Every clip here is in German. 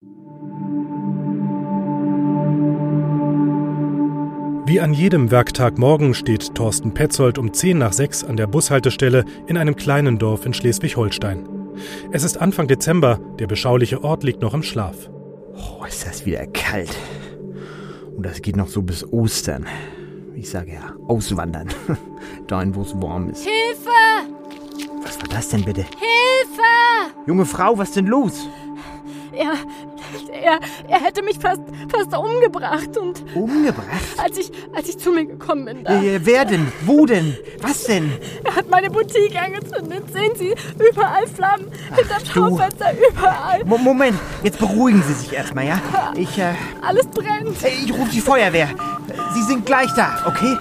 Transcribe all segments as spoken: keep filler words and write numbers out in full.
Wie an jedem Werktagmorgen steht Thorsten Petzold um zehn nach sechs an der Bushaltestelle in einem kleinen Dorf in Schleswig-Holstein. Es ist Anfang Dezember, der beschauliche Ort liegt noch im Schlaf. Oh, ist das wieder kalt. Und das geht noch so bis Ostern. Ich sage ja, auswandern. Dahin, wo es warm ist. Hilfe! Was war das denn bitte? Hilfe! Junge Frau, was denn los? Er, er, er hätte mich fast, fast umgebracht und... Umgebracht? Als ich, als ich zu mir gekommen bin, da... Äh, wer denn? Wo denn? Was denn? Er hat meine Boutique angezündet. Sehen Sie, überall Flammen. Hinterm Schaufenster, überall. Mo- Moment, jetzt beruhigen Sie sich erstmal, ja? Ich, äh... Alles brennt. Äh, ich rufe die Feuerwehr. Sie sind gleich da, okay?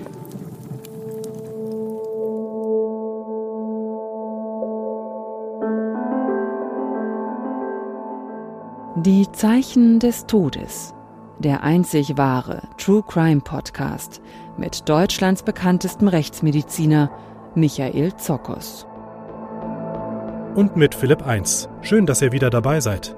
Die Zeichen des Todes. Der einzig wahre True Crime Podcast mit Deutschlands bekanntestem Rechtsmediziner Michael Zokos. Und mit Philipp eins. Schön, dass ihr wieder dabei seid.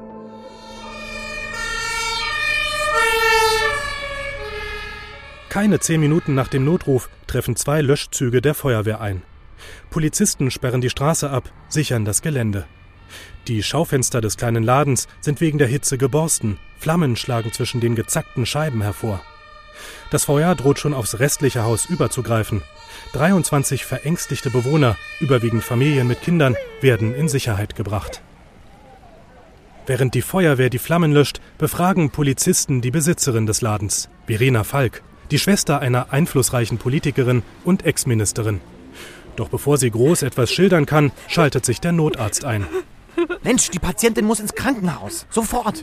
Keine zehn Minuten nach dem Notruf treffen zwei Löschzüge der Feuerwehr ein. Polizisten sperren die Straße ab, sichern das Gelände. Die Schaufenster des kleinen Ladens sind wegen der Hitze geborsten. Flammen schlagen zwischen den gezackten Scheiben hervor. Das Feuer droht schon aufs restliche Haus überzugreifen. dreiundzwanzig verängstigte Bewohner, überwiegend Familien mit Kindern, werden in Sicherheit gebracht. Während die Feuerwehr die Flammen löscht, befragen Polizisten die Besitzerin des Ladens, Verena Falk, die Schwester einer einflussreichen Politikerin und Ex-Ministerin. Doch bevor sie groß etwas schildern kann, schaltet sich der Notarzt ein. Mensch, die Patientin muss ins Krankenhaus. Sofort.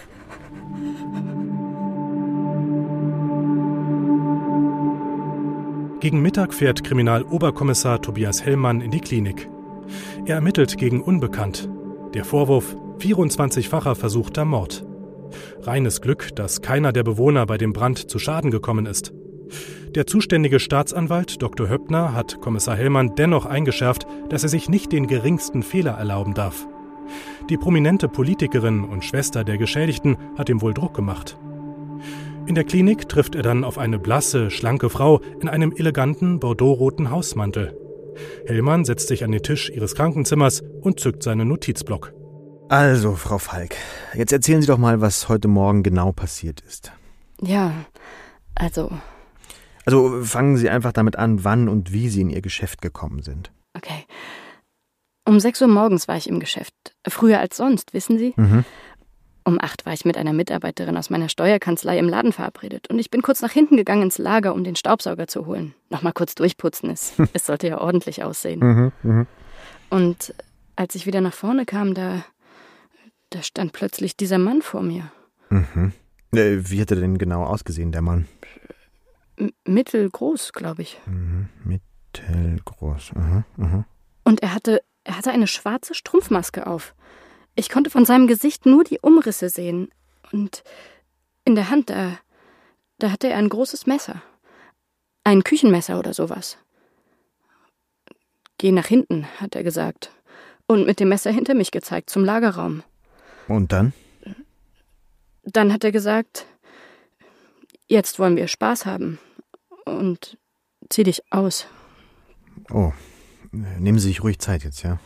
Gegen Mittag fährt Kriminaloberkommissar Tobias Hellmann in die Klinik. Er ermittelt gegen Unbekannt. Der Vorwurf: vierundzwanzigfacher versuchter Mord. Reines Glück, dass keiner der Bewohner bei dem Brand zu Schaden gekommen ist. Der zuständige Staatsanwalt Doktor Höppner hat Kommissar Hellmann dennoch eingeschärft, dass er sich nicht den geringsten Fehler erlauben darf. Die prominente Politikerin und Schwester der Geschädigten hat ihm wohl Druck gemacht. In der Klinik trifft er dann auf eine blasse, schlanke Frau in einem eleganten, bordeauxroten Hausmantel. Hellmann setzt sich an den Tisch ihres Krankenzimmers und zückt seinen Notizblock. Also, Frau Falk, jetzt erzählen Sie doch mal, was heute Morgen genau passiert ist. Ja, also... Also fangen Sie einfach damit an, wann und wie Sie in Ihr Geschäft gekommen sind. Okay. Um sechs Uhr morgens war ich im Geschäft. Früher als sonst, wissen Sie? Mhm. Um acht war ich mit einer Mitarbeiterin aus meiner Steuerkanzlei im Laden verabredet. Und ich bin kurz nach hinten gegangen ins Lager, um den Staubsauger zu holen. Nochmal kurz durchputzen. Es, es sollte ja ordentlich aussehen. Mhm, mh. Und als ich wieder nach vorne kam, da, da stand plötzlich dieser Mann vor mir. Mhm. Äh, wie hat er denn genau ausgesehen, der Mann? M- mittelgroß, glaube ich. Mhm. Mittelgroß. Mhm, mhm. Und er hatte, er hatte eine schwarze Strumpfmaske auf. Ich konnte von seinem Gesicht nur die Umrisse sehen. Und in der Hand, da, da hatte er ein großes Messer. Ein Küchenmesser oder sowas. Geh nach hinten, hat er gesagt. Und mit dem Messer hinter mich gezeigt, zum Lagerraum. Und dann? Dann hat er gesagt, jetzt wollen wir Spaß haben. Und zieh dich aus. Oh, nehmen Sie sich ruhig Zeit jetzt, ja?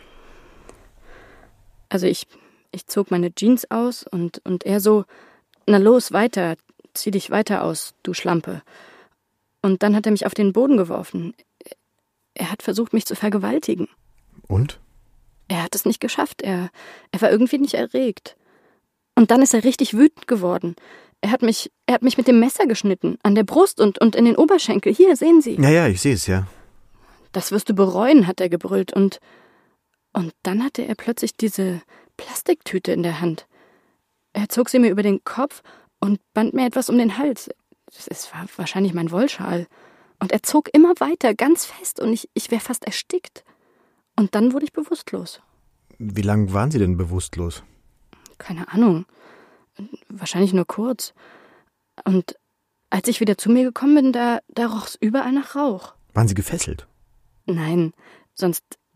Also ich, ich zog meine Jeans aus und, und er so, na los, weiter, zieh dich weiter aus, du Schlampe. Und dann hat er mich auf den Boden geworfen. Er hat versucht, mich zu vergewaltigen. Und? Er hat es nicht geschafft, er, er war irgendwie nicht erregt. Und dann ist er richtig wütend geworden. Er hat mich, er hat mich mit dem Messer geschnitten, an der Brust und, und in den Oberschenkel. Hier, sehen Sie. Ja, ja, ich sehe es, ja. Das wirst du bereuen, hat er gebrüllt. Und, und dann hatte er plötzlich diese Plastiktüte in der Hand. Er zog sie mir über den Kopf und band mir etwas um den Hals. Es war wahrscheinlich mein Wollschal. Und er zog immer weiter, ganz fest, und ich, ich wäre fast erstickt. Und dann wurde ich bewusstlos. Wie lange waren Sie denn bewusstlos? Keine Ahnung. Wahrscheinlich nur kurz. Und als ich wieder zu mir gekommen bin, da, da roch es überall nach Rauch. Waren Sie gefesselt? Nein, sonst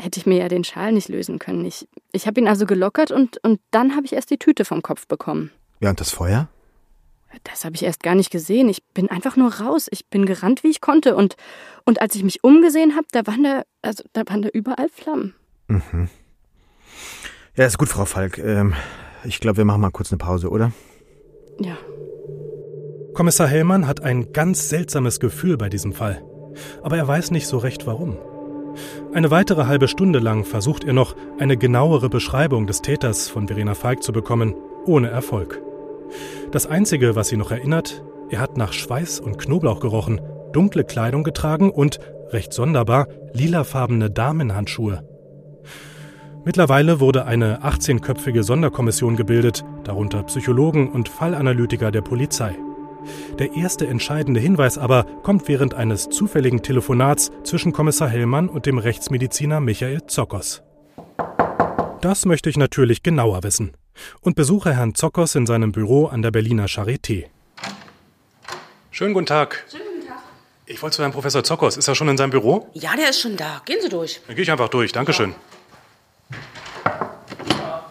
hätte ich mir ja den Schal nicht lösen können. Ich, ich habe ihn also gelockert und, und dann habe ich erst die Tüte vom Kopf bekommen. Ja, und das Feuer? Das habe ich erst gar nicht gesehen. Ich bin einfach nur raus. Ich bin gerannt, wie ich konnte. Und, und als ich mich umgesehen habe, da waren da, also, da waren da überall Flammen. Mhm. Ja, ist gut, Frau Falk. Ähm, ich glaube, wir machen mal kurz eine Pause, oder? Ja. Kommissar Hellmann hat ein ganz seltsames Gefühl bei diesem Fall. Aber er weiß nicht so recht, warum. Eine weitere halbe Stunde lang versucht er noch, eine genauere Beschreibung des Täters von Verena Falk zu bekommen, ohne Erfolg. Das Einzige, was sie noch erinnert, er hat nach Schweiß und Knoblauch gerochen, dunkle Kleidung getragen und, recht sonderbar, lilafarbene Damenhandschuhe. Mittlerweile wurde eine achtzehnköpfige Sonderkommission gebildet, darunter Psychologen und Fallanalytiker der Polizei. Der erste entscheidende Hinweis aber kommt während eines zufälligen Telefonats zwischen Kommissar Hellmann und dem Rechtsmediziner Michael Zokos. Das möchte ich natürlich genauer wissen und besuche Herrn Zokos in seinem Büro an der Berliner Charité. Schönen guten Tag. Schönen guten Tag. Ich wollte zu Herrn Professor Zokos. Ist er schon in seinem Büro? Ja, der ist schon da. Gehen Sie durch. Dann gehe ich einfach durch. Dankeschön. Ja.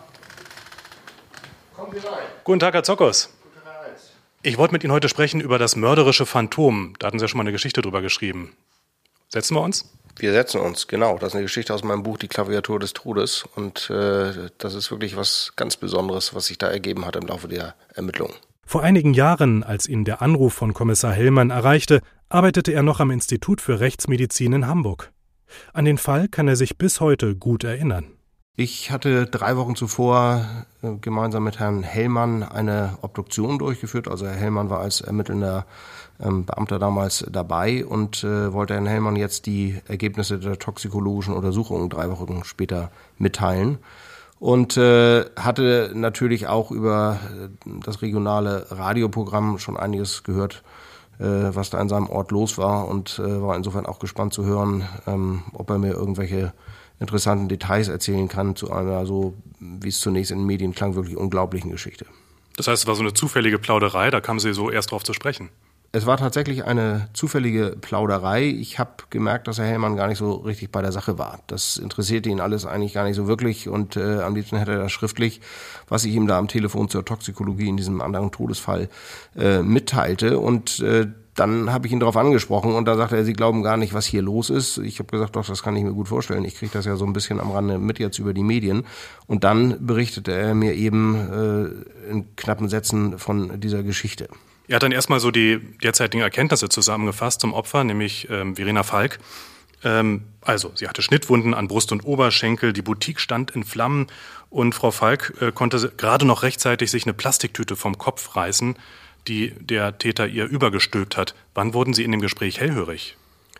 Kommen Sie rein. Guten Tag, Herr Zokos. Guten Tag. Ich wollte mit Ihnen heute sprechen über das mörderische Phantom. Da hatten Sie ja schon mal eine Geschichte drüber geschrieben. Setzen wir uns? Wir setzen uns, genau. Das ist eine Geschichte aus meinem Buch Die Klaviatur des Todes. Und äh, das ist wirklich was ganz Besonderes, was sich da ergeben hat im Laufe der Ermittlungen. Vor einigen Jahren, als ihn der Anruf von Kommissar Hellmann erreichte, arbeitete er noch am Institut für Rechtsmedizin in Hamburg. An den Fall kann er sich bis heute gut erinnern. Ich hatte drei Wochen zuvor äh, gemeinsam mit Herrn Hellmann eine Obduktion durchgeführt. Also Herr Hellmann war als ermittelnder ähm, Beamter damals dabei und äh, wollte Herrn Hellmann jetzt die Ergebnisse der toxikologischen Untersuchungen drei Wochen später mitteilen. Und äh, hatte natürlich auch über das regionale Radioprogramm schon einiges gehört, äh, was da in seinem Ort los war. Und äh, war insofern auch gespannt zu hören, ähm, ob er mir irgendwelche interessanten Details erzählen kann zu einer, so wie es zunächst in den Medien klang, wirklich unglaublichen Geschichte. Das heißt, es war so eine zufällige Plauderei, da kamen Sie so erst drauf zu sprechen? Es war tatsächlich eine zufällige Plauderei. Ich habe gemerkt, dass Herr Hellmann gar nicht so richtig bei der Sache war. Das interessierte ihn alles eigentlich gar nicht so wirklich und äh, am liebsten hätte er das schriftlich, was ich ihm da am Telefon zur Toxikologie in diesem anderen Todesfall äh, mitteilte. Und äh, dann habe ich ihn darauf angesprochen und da sagte er, Sie glauben gar nicht, was hier los ist. Ich habe gesagt, doch, das kann ich mir gut vorstellen. Ich kriege das ja so ein bisschen am Rande mit jetzt über die Medien. Und dann berichtete er mir eben äh, in knappen Sätzen von dieser Geschichte. Er hat dann erstmal so die derzeitigen Erkenntnisse zusammengefasst zum Opfer, nämlich ähm, Verena Falk. Ähm, also, sie hatte Schnittwunden an Brust und Oberschenkel, die Boutique stand in Flammen und Frau Falk äh, konnte gerade noch rechtzeitig sich eine Plastiktüte vom Kopf reißen, die der Täter ihr übergestülpt hat. Wann wurden Sie in dem Gespräch hellhörig?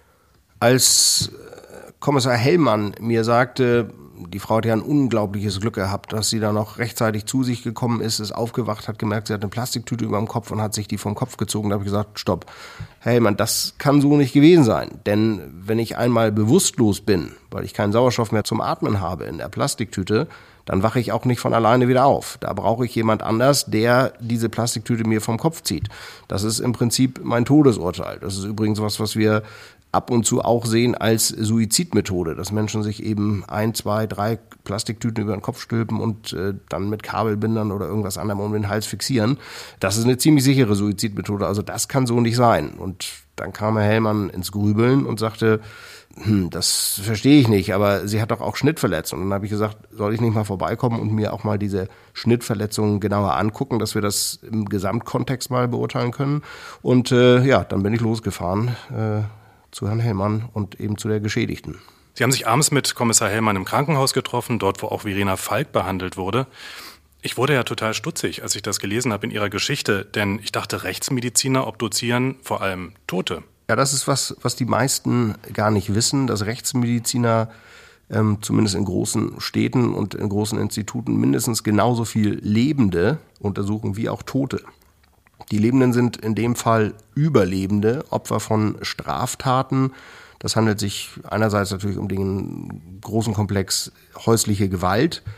Als Kommissar Hellmann mir sagte, die Frau hat ja ein unglaubliches Glück gehabt, dass sie da noch rechtzeitig zu sich gekommen ist, ist aufgewacht, hat gemerkt, sie hat eine Plastiktüte über dem Kopf und hat sich die vom Kopf gezogen. Da habe ich gesagt, stopp, Herr Hellmann, das kann so nicht gewesen sein. Denn wenn ich einmal bewusstlos bin, weil ich keinen Sauerstoff mehr zum Atmen habe in der Plastiktüte, dann wache ich auch nicht von alleine wieder auf. Da brauche ich jemand anders, der diese Plastiktüte mir vom Kopf zieht. Das ist im Prinzip mein Todesurteil. Das ist übrigens was, was wir ab und zu auch sehen als Suizidmethode, dass Menschen sich eben ein, zwei, drei Plastiktüten über den Kopf stülpen und äh, dann mit Kabelbindern oder irgendwas anderem um den Hals fixieren. Das ist eine ziemlich sichere Suizidmethode, also das kann so nicht sein. Und dann kam Herr Hellmann ins Grübeln und sagte, hm, das verstehe ich nicht, aber sie hat doch auch Schnittverletzungen. Und dann habe ich gesagt, soll ich nicht mal vorbeikommen und mir auch mal diese Schnittverletzungen genauer angucken, dass wir das im Gesamtkontext mal beurteilen können. Und äh, ja, dann bin ich losgefahren äh, zu Herrn Hellmann und eben zu der Geschädigten. Sie haben sich abends mit Kommissar Hellmann im Krankenhaus getroffen, dort wo auch Verena Falk behandelt wurde. Ich wurde ja total stutzig, als ich das gelesen habe in Ihrer Geschichte, denn ich dachte, Rechtsmediziner obduzieren vor allem Tote. Ja, das ist was, was die meisten gar nicht wissen, dass Rechtsmediziner ähm, zumindest in großen Städten und in großen Instituten mindestens genauso viel Lebende untersuchen wie auch Tote. Die Lebenden sind in dem Fall Überlebende, Opfer von Straftaten. Das handelt sich einerseits natürlich um den großen Komplex häusliche Gewalt.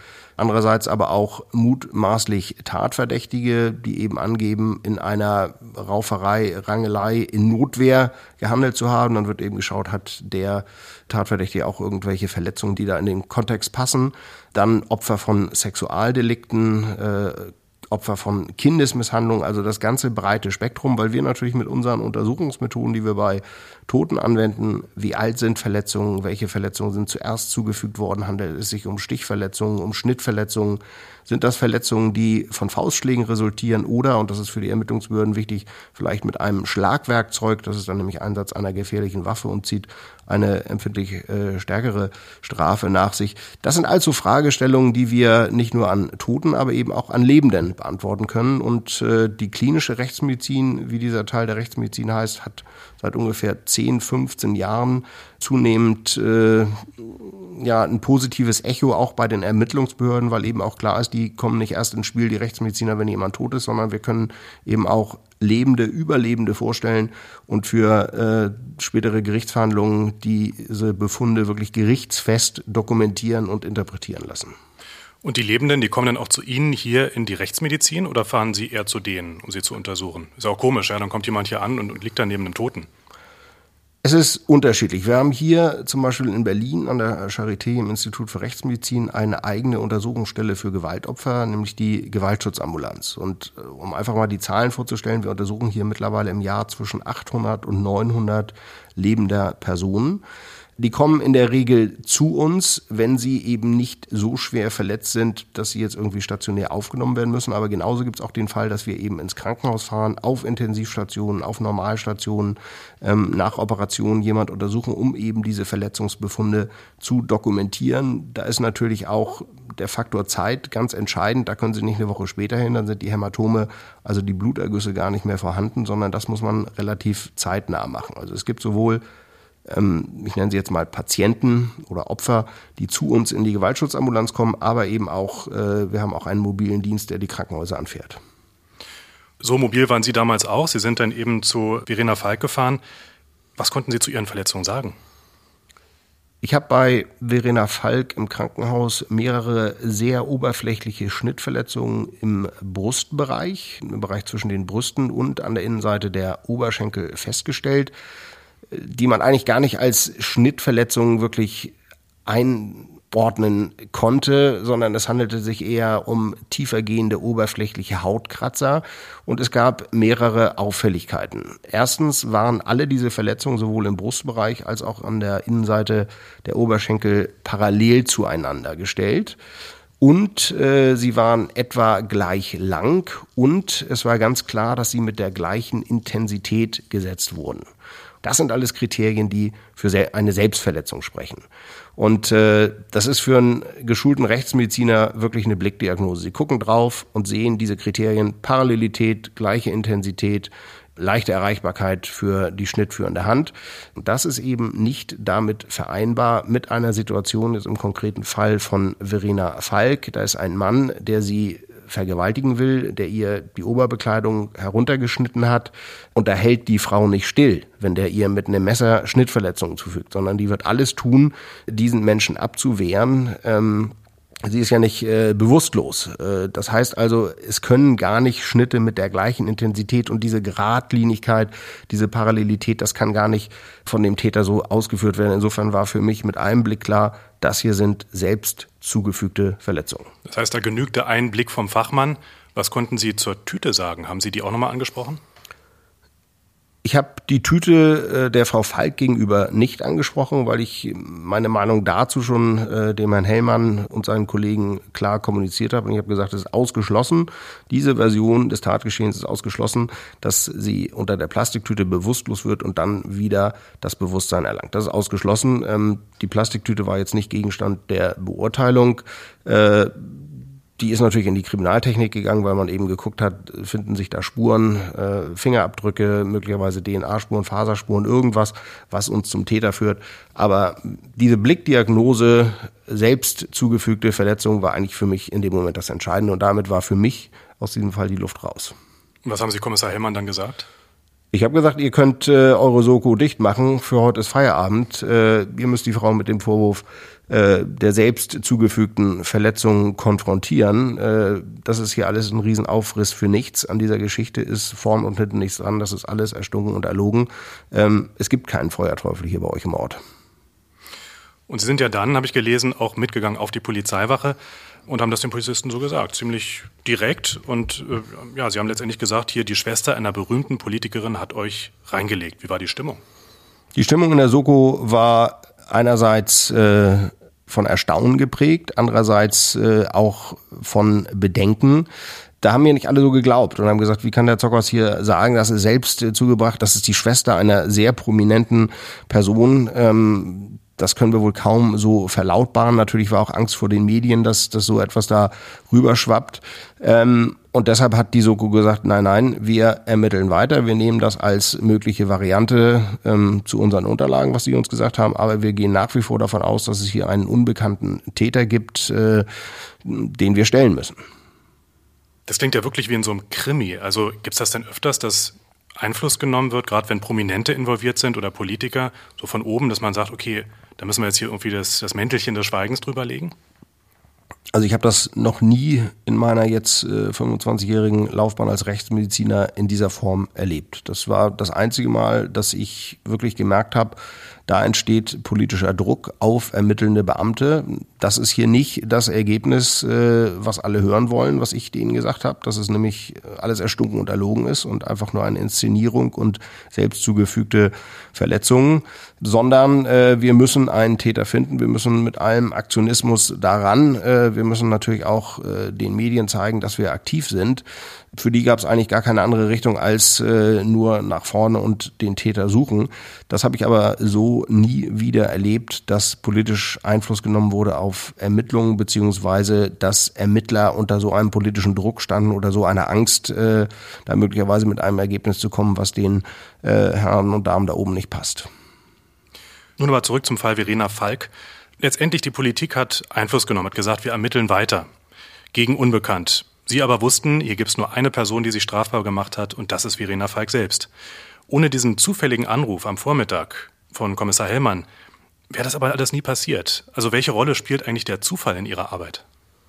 Andererseits aber auch mutmaßlich Tatverdächtige, die eben angeben, in einer Rauferei, Rangelei in Notwehr gehandelt zu haben. Dann wird eben geschaut, hat der Tatverdächtige auch irgendwelche Verletzungen, die da in den Kontext passen. Dann Opfer von Sexualdelikten, äh, Opfer von Kindesmisshandlung, also das ganze breite Spektrum, weil wir natürlich mit unseren Untersuchungsmethoden, die wir bei Toten anwenden, wie alt sind Verletzungen, welche Verletzungen sind zuerst zugefügt worden, handelt es sich um Stichverletzungen, um Schnittverletzungen, sind das Verletzungen, die von Faustschlägen resultieren oder, und das ist für die Ermittlungsbehörden wichtig, vielleicht mit einem Schlagwerkzeug, das ist dann nämlich Einsatz einer gefährlichen Waffe und zieht eine empfindlich äh, stärkere Strafe nach sich. Das sind also Fragestellungen, die wir nicht nur an Toten, aber eben auch an Lebenden beantworten können. Und äh, die klinische Rechtsmedizin, wie dieser Teil der Rechtsmedizin heißt, hat seit ungefähr zehn, fünfzehn Jahren zunehmend äh, ja ein positives Echo auch bei den Ermittlungsbehörden, weil eben auch klar ist, die kommen nicht erst ins Spiel, die Rechtsmediziner, wenn jemand tot ist, sondern wir können eben auch Lebende, Überlebende vorstellen und für äh, spätere Gerichtsverhandlungen diese Befunde wirklich gerichtsfest dokumentieren und interpretieren lassen. Und die Lebenden, die kommen dann auch zu Ihnen hier in die Rechtsmedizin oder fahren Sie eher zu denen, um sie zu untersuchen? Ist auch komisch, ja, dann kommt jemand hier an und, und liegt dann neben einem Toten. Es ist unterschiedlich. Wir haben hier zum Beispiel in Berlin an der Charité im Institut für Rechtsmedizin eine eigene Untersuchungsstelle für Gewaltopfer, nämlich die Gewaltschutzambulanz. Und um einfach mal die Zahlen vorzustellen, wir untersuchen hier mittlerweile im Jahr zwischen achthundert und neunhundert lebender Personen. Die kommen in der Regel zu uns, wenn sie eben nicht so schwer verletzt sind, dass sie jetzt irgendwie stationär aufgenommen werden müssen. Aber genauso gibt es auch den Fall, dass wir eben ins Krankenhaus fahren, auf Intensivstationen, auf Normalstationen, ähm, nach Operationen jemand untersuchen, um eben diese Verletzungsbefunde zu dokumentieren. Da ist natürlich auch der Faktor Zeit ganz entscheidend. Da können Sie nicht eine Woche später hin, dann sind die Hämatome, also die Blutergüsse gar nicht mehr vorhanden, sondern das muss man relativ zeitnah machen. Also es gibt sowohl ich nenne sie jetzt mal Patienten oder Opfer, die zu uns in die Gewaltschutzambulanz kommen, aber eben auch, wir haben auch einen mobilen Dienst, der die Krankenhäuser anfährt. So mobil waren Sie damals auch. Sie sind dann eben zu Verena Falk gefahren. Was konnten Sie zu Ihren Verletzungen sagen? Ich habe bei Verena Falk im Krankenhaus mehrere sehr oberflächliche Schnittverletzungen im Brustbereich, im Bereich zwischen den Brüsten und an der Innenseite der Oberschenkel festgestellt, die man eigentlich gar nicht als Schnittverletzungen wirklich einordnen konnte, sondern es handelte sich eher um tiefergehende oberflächliche Hautkratzer und es gab mehrere Auffälligkeiten. Erstens waren alle diese Verletzungen sowohl im Brustbereich als auch an der Innenseite der Oberschenkel parallel zueinander gestellt. Und äh, sie waren etwa gleich lang und es war ganz klar, dass sie mit der gleichen Intensität gesetzt wurden. Das sind alles Kriterien, die für eine Selbstverletzung sprechen. Und äh, das ist für einen geschulten Rechtsmediziner wirklich eine Blickdiagnose. Sie gucken drauf und sehen diese Kriterien: Parallelität, gleiche Intensität, leichte Erreichbarkeit für die schnittführende Hand. Und das ist eben nicht damit vereinbar mit einer Situation, jetzt im konkreten Fall von Verena Falk. Da ist ein Mann, der sie vergewaltigen will, der ihr die Oberbekleidung heruntergeschnitten hat. Und da hält die Frau nicht still, wenn der ihr mit einem Messer Schnittverletzungen zufügt, sondern die wird alles tun, diesen Menschen abzuwehren. Ähm, sie ist ja nicht äh, bewusstlos. Äh, das heißt also, es können gar nicht Schnitte mit der gleichen Intensität und diese Geradlinigkeit, diese Parallelität, das kann gar nicht von dem Täter so ausgeführt werden. Insofern war für mich mit einem Blick klar, das hier sind selbst zugefügte Verletzungen. Das heißt, da genügte ein Blick vom Fachmann. Was konnten Sie zur Tüte sagen? Haben Sie die auch nochmal angesprochen? Ich habe die Tüte äh, der Frau Falk gegenüber nicht angesprochen, weil ich meine Meinung dazu schon äh, dem Herrn Hellmann und seinen Kollegen klar kommuniziert habe. Und ich habe gesagt, es ist ausgeschlossen, diese Version des Tatgeschehens ist ausgeschlossen, dass sie unter der Plastiktüte bewusstlos wird und dann wieder das Bewusstsein erlangt. Das ist ausgeschlossen. Ähm, die Plastiktüte war jetzt nicht Gegenstand der Beurteilung. Äh, Die ist natürlich in die Kriminaltechnik gegangen, weil man eben geguckt hat, finden sich da Spuren, äh, Fingerabdrücke, möglicherweise D N A-Spuren, Faserspuren, irgendwas, was uns zum Täter führt. Aber diese Blickdiagnose, selbst zugefügte Verletzung, war eigentlich für mich in dem Moment das Entscheidende. Und damit war für mich aus diesem Fall die Luft raus. Was haben Sie Kommissar Hellmann dann gesagt? Ich habe gesagt, ihr könnt äh, eure Soko dicht machen, für heute ist Feierabend. Äh, ihr müsst die Frau mit dem Vorwurf äh, der selbst zugefügten Verletzungen konfrontieren. Äh, das ist hier alles ein Riesenaufriss für nichts. An dieser Geschichte ist vorn und hinten nichts dran. Das ist alles erstunken und erlogen. Ähm, es gibt keinen Feuerteufel hier bei euch im Ort. Und Sie sind ja dann, habe ich gelesen, auch mitgegangen auf die Polizeiwache und haben das den Polizisten so gesagt, ziemlich direkt. Und äh, ja, Sie haben letztendlich gesagt, hier die Schwester einer berühmten Politikerin hat euch reingelegt. Wie war die Stimmung? Die Stimmung in der Soko war einerseits äh, von Erstaunen geprägt, andererseits äh, auch von Bedenken. Da haben mir nicht alle so geglaubt und haben gesagt, wie kann der Zockers hier sagen, das ist selbst äh, zugebracht, das ist die Schwester einer sehr prominenten Person. Ähm, Das können wir wohl kaum so verlautbaren. Natürlich war auch Angst vor den Medien, dass, dass so etwas da rüberschwappt. Ähm, und deshalb hat die Soko gesagt, nein, nein, wir ermitteln weiter. Wir nehmen das als mögliche Variante ähm, zu unseren Unterlagen, was sie uns gesagt haben. Aber wir gehen nach wie vor davon aus, dass es hier einen unbekannten Täter gibt, äh, den wir stellen müssen. Das klingt ja wirklich wie in so einem Krimi. Also gibt es das denn öfters, dass Einfluss genommen wird, gerade wenn Prominente involviert sind oder Politiker, so von oben, dass man sagt, okay, da müssen wir jetzt hier irgendwie das, das Mäntelchen des Schweigens drüber legen? Also ich habe das noch nie in meiner jetzt äh, fünfundzwanzigjährigen Laufbahn als Rechtsmediziner in dieser Form erlebt. Das war das einzige Mal, dass ich wirklich gemerkt habe, da entsteht politischer Druck auf ermittelnde Beamte. Das ist hier nicht das Ergebnis, äh, was alle hören wollen, was ich denen gesagt habe, dass es nämlich alles erstunken und erlogen ist und einfach nur eine Inszenierung und selbst zugefügte Verletzungen, sondern äh, wir müssen einen Täter finden, wir müssen mit allem Aktionismus daran, äh, wir müssen natürlich auch äh, den Medien zeigen, dass wir aktiv sind. Für die gab es eigentlich gar keine andere Richtung als äh, nur nach vorne und den Täter suchen. Das habe ich aber so nie wieder erlebt, dass politisch Einfluss genommen wurde auf Ermittlungen, beziehungsweise dass Ermittler unter so einem politischen Druck standen oder so einer Angst, äh, da möglicherweise mit einem Ergebnis zu kommen, was den äh, Herren und Damen da oben nicht passt. Nun aber zurück zum Fall Verena Falk. Letztendlich die Politik hat Einfluss genommen, hat gesagt, wir ermitteln weiter gegen Unbekannt. Sie aber wussten, hier gibt es nur eine Person, die sich strafbar gemacht hat, und das ist Verena Falk selbst. Ohne diesen zufälligen Anruf am Vormittag von Kommissar Hellmann wäre das aber alles nie passiert. Also welche Rolle spielt eigentlich der Zufall in Ihrer Arbeit?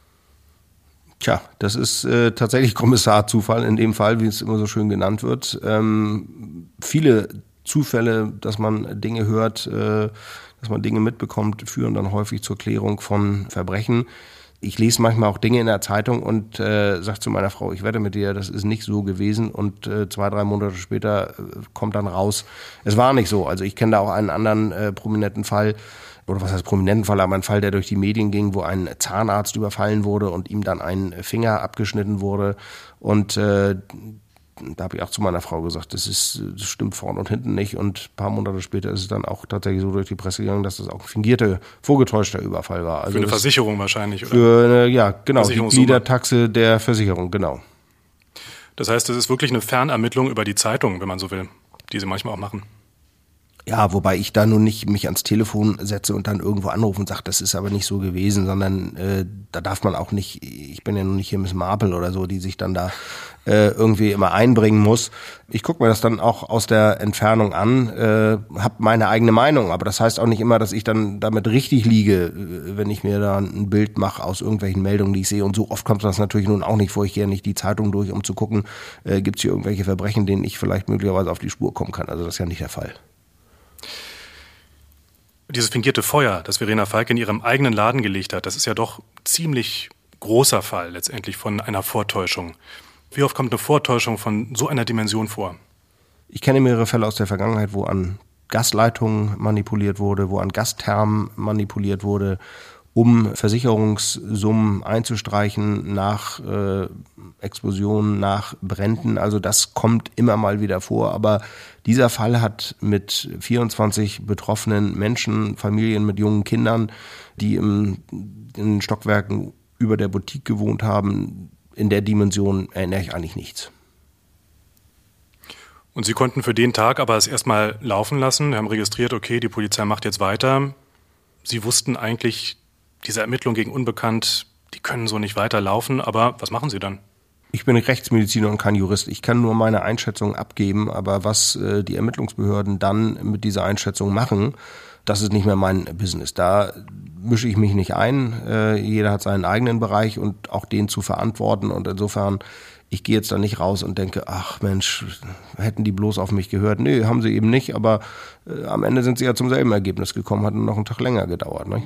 Tja, das ist äh, tatsächlich Kommissarzufall in dem Fall, wie es immer so schön genannt wird. Ähm, viele Zufälle, dass man Dinge hört, äh, dass man Dinge mitbekommt, führen dann häufig zur Klärung von Verbrechen. Ich lese manchmal auch Dinge in der Zeitung und äh, sage zu meiner Frau, ich wette mit dir, das ist nicht so gewesen. Und äh, zwei, drei Monate später äh, kommt dann raus, es war nicht so. Also ich kenne da auch einen anderen äh, prominenten Fall, oder was heißt prominenten Fall, aber einen Fall, der durch die Medien ging, wo ein Zahnarzt überfallen wurde und ihm dann ein Finger abgeschnitten wurde. Und äh, da habe ich auch zu meiner Frau gesagt, das ist, das stimmt vorne und hinten nicht. Und ein paar Monate später ist es dann auch tatsächlich so durch die Presse gegangen, dass das auch ein fingierter, vorgetäuschter Überfall war. Also für eine Versicherung wahrscheinlich, oder? Für eine, ja, genau, die Gliedertaxe der Versicherung, genau. Das heißt, es ist wirklich eine Fernermittlung über die Zeitung, wenn man so will, die sie manchmal auch machen. Ja, wobei ich da nun nicht mich ans Telefon setze und dann irgendwo anrufe und sage, das ist aber nicht so gewesen, sondern äh, da darf man auch nicht, ich bin ja nun nicht hier Miss Marple oder so, die sich dann da äh, irgendwie immer einbringen muss. Ich gucke mir das dann auch aus der Entfernung an, äh, habe meine eigene Meinung, aber das heißt auch nicht immer, dass ich dann damit richtig liege, wenn ich mir da ein Bild mache aus irgendwelchen Meldungen, die ich sehe. Und so oft kommt das natürlich nun auch nicht vor. Ich gehe ja nicht die Zeitung durch, um zu gucken, äh, gibt es hier irgendwelche Verbrechen, denen ich vielleicht möglicherweise auf die Spur kommen kann. Also das ist ja nicht der Fall. Dieses fingierte Feuer, das Verena Falk in ihrem eigenen Laden gelegt hat, das ist ja doch ziemlich großer Fall letztendlich von einer Vortäuschung. Wie oft kommt eine Vortäuschung von so einer Dimension vor? Ich kenne mehrere Fälle aus der Vergangenheit, wo an Gasleitungen manipuliert wurde, wo an Gasthermen manipuliert wurde, um Versicherungssummen einzustreichen nach äh, Explosionen, nach Bränden. Also das kommt immer mal wieder vor. Aber dieser Fall hat mit vierundzwanzig betroffenen Menschen, Familien mit jungen Kindern, die im, in den Stockwerken über der Boutique gewohnt haben, in der Dimension erinnere ich eigentlich nichts. Und Sie konnten für den Tag aber es erstmal laufen lassen, haben registriert, okay, die Polizei macht jetzt weiter. Sie wussten eigentlich, diese Ermittlungen gegen Unbekannt, die können so nicht weiterlaufen, aber was machen Sie dann? Ich bin Rechtsmediziner und kein Jurist. Ich kann nur meine Einschätzung abgeben, aber was äh, die Ermittlungsbehörden dann mit dieser Einschätzung machen, das ist nicht mehr mein Business. Da mische ich mich nicht ein. Äh, jeder hat seinen eigenen Bereich und auch den zu verantworten. Und insofern, ich gehe jetzt da nicht raus und denke, ach Mensch, hätten die bloß auf mich gehört. Nee, haben sie eben nicht. Aber äh, am Ende sind sie ja zum selben Ergebnis gekommen, hat nur noch einen Tag länger gedauert. Ne?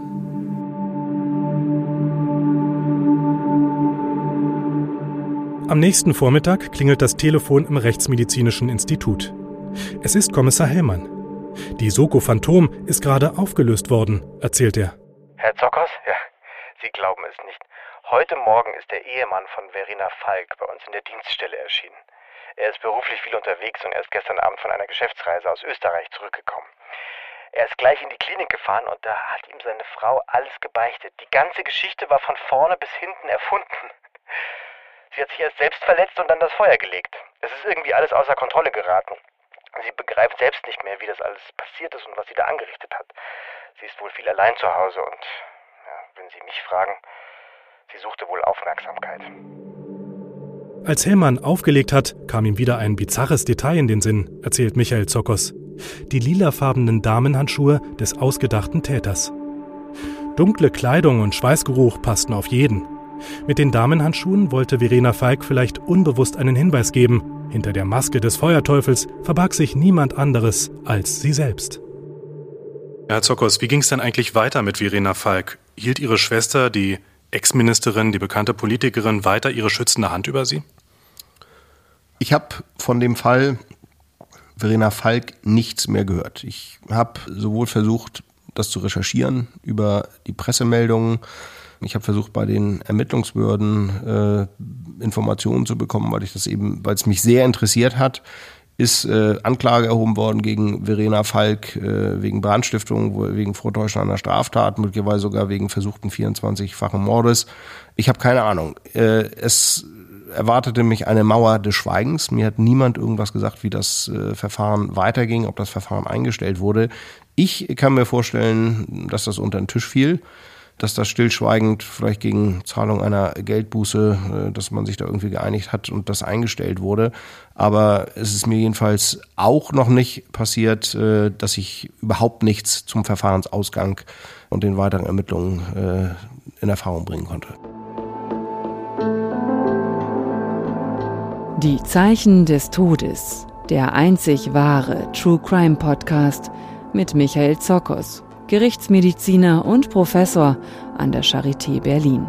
Am nächsten Vormittag klingelt das Telefon im Rechtsmedizinischen Institut. Es ist Kommissar Hellmann. Die Soko Phantom ist gerade aufgelöst worden, erzählt er. Herr Zockers? Ja, Sie glauben es nicht. Heute Morgen ist der Ehemann von Verena Falk bei uns in der Dienststelle erschienen. Er ist beruflich viel unterwegs und er ist gestern Abend von einer Geschäftsreise aus Österreich zurückgekommen. Er ist gleich in die Klinik gefahren und da hat ihm seine Frau alles gebeichtet. Die ganze Geschichte war von vorne bis hinten erfunden. Sie hat sich erst selbst verletzt und dann das Feuer gelegt. Es ist irgendwie alles außer Kontrolle geraten. Sie begreift selbst nicht mehr, wie das alles passiert ist und was sie da angerichtet hat. Sie ist wohl viel allein zu Hause und, ja, wenn Sie mich fragen, sie suchte wohl Aufmerksamkeit. Als Hellmann aufgelegt hat, kam ihm wieder ein bizarres Detail in den Sinn, erzählt Michael Zockers. Die lilafarbenen Damenhandschuhe des ausgedachten Täters. Dunkle Kleidung und Schweißgeruch passten auf jeden. Mit den Damenhandschuhen wollte Verena Falk vielleicht unbewusst einen Hinweis geben. Hinter der Maske des Feuerteufels verbarg sich niemand anderes als sie selbst. Herr Zockers, wie ging es denn eigentlich weiter mit Verena Falk? Hielt Ihre Schwester, die Ex-Ministerin, die bekannte Politikerin, weiter ihre schützende Hand über Sie? Ich habe von dem Fall Verena Falk nichts mehr gehört. Ich habe sowohl versucht, das zu recherchieren über die Pressemeldungen. Ich habe versucht, bei den Ermittlungsbehörden äh, Informationen zu bekommen, weil ich das eben, weil es mich sehr interessiert hat. Ist äh, Anklage erhoben worden gegen Verena Falk äh, wegen Brandstiftung, wegen Vortäuschung einer Straftat, möglicherweise sogar wegen versuchten vierundzwanzigfachen Mordes. Ich habe keine Ahnung. Äh, es erwartete mich eine Mauer des Schweigens. Mir hat niemand irgendwas gesagt, wie das äh, Verfahren weiterging, ob das Verfahren eingestellt wurde. Ich kann mir vorstellen, dass das unter den Tisch fiel, dass das stillschweigend vielleicht gegen Zahlung einer Geldbuße, dass man sich da irgendwie geeinigt hat und das eingestellt wurde. Aber es ist mir jedenfalls auch noch nicht passiert, dass ich überhaupt nichts zum Verfahrensausgang und den weiteren Ermittlungen in Erfahrung bringen konnte. Die Zeichen des Todes, der einzig wahre True Crime Podcast mit Michael Zockers, Gerichtsmediziner und Professor an der Charité Berlin.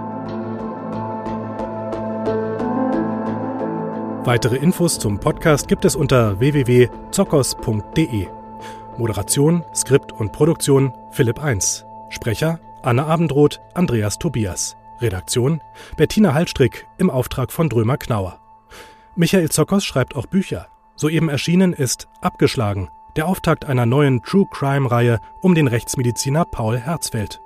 Weitere Infos zum Podcast gibt es unter w w w punkt zockers punkt d e. Moderation, Skript und Produktion Philipp eins. Sprecher Anne Abendroth, Andreas Tobias. Redaktion Bettina Hallstrick im Auftrag von Drömer Knauer. Michael Zockers schreibt auch Bücher. Soeben erschienen ist Abgeschlagen, der Auftakt einer neuen True-Crime-Reihe um den Rechtsmediziner Paul Herzfeld.